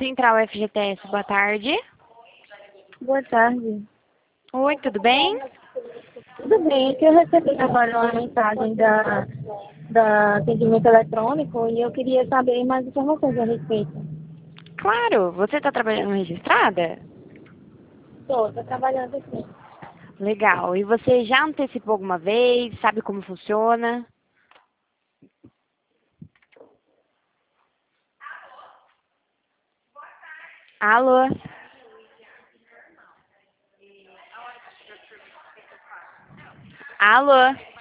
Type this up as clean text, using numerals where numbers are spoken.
Central FGTS, boa tarde. Boa tarde. Oi, tudo bem? Tudo bem, é que eu recebi agora uma mensagem da atendimento eletrônico e eu queria saber mais informações a respeito. Claro, você está trabalhando registrada? Estou trabalhando aqui. Legal. E você já antecipou alguma vez? Sabe como funciona? Alô? Alô?